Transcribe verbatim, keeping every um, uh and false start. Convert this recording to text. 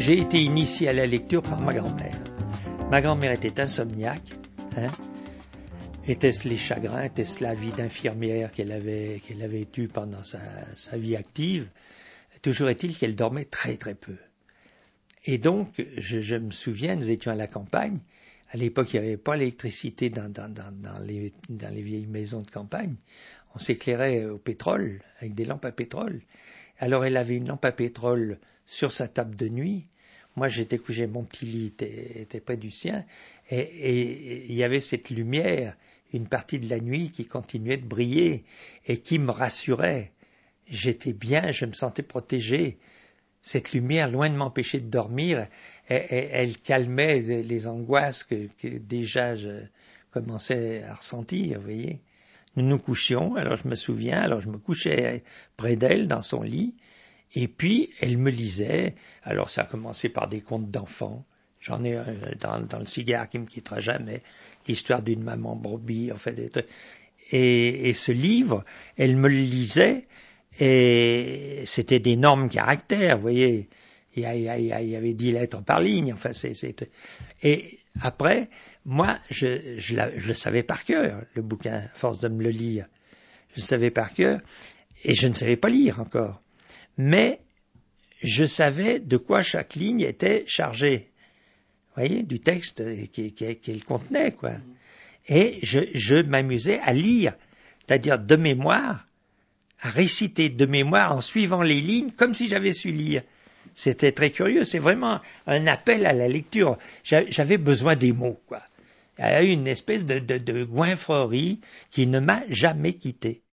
J'ai été initié à la lecture par ma grand-mère. Ma grand-mère était insomniaque. Hein. Était-ce les chagrins, était-ce la vie d'infirmière qu'elle avait, qu'elle avait eue pendant sa, sa vie active? Toujours est-il qu'elle dormait très très peu. Et donc, je, je me souviens, nous étions à la campagne. À l'époque, il n'y avait pas l'électricité dans, dans, dans, dans, les, dans les vieilles maisons de campagne. On s'éclairait au pétrole, avec des lampes à pétrole. Alors, elle avait une lampe à pétrole sur sa table de nuit. Moi, j'étais couché, mon petit lit était, était près du sien. Et, et, et il y avait cette lumière, une partie de la nuit qui continuait de briller et qui me rassurait. J'étais bien, je me sentais protégé. Cette lumière, loin de m'empêcher de dormir, elle, elle, elle calmait les angoisses que, que déjà je commençais à ressentir, vous voyez. Nous nous couchions, alors je me souviens, alors je me couchais près d'elle dans son lit, et puis elle me lisait. Alors ça a commencé par des contes d'enfants. J'en ai un dans, dans le cigare qui me quittera jamais, l'histoire d'une maman brebis, en fait, des trucs. Et, et ce livre, elle me le lisait, et c'était d'énormes caractères, vous voyez. Il y, a, il, y a, il y avait dix lettres par ligne, enfin, c'est, c'est... Et après, moi, je, je, la, je le savais par cœur, le bouquin, à force de me le lire. Je le savais par cœur, et je ne savais pas lire encore. Mais je savais de quoi chaque ligne était chargée. Vous voyez, du texte qu'elle contenait, quoi. Et je, je m'amusais à lire, c'est-à-dire de mémoire, à réciter de mémoire en suivant les lignes comme si j'avais su lire. C'était très curieux, c'est vraiment un appel à la lecture. J'avais besoin des mots, quoi. Il y a eu une espèce de, de, de goinfrerie qui ne m'a jamais quitté.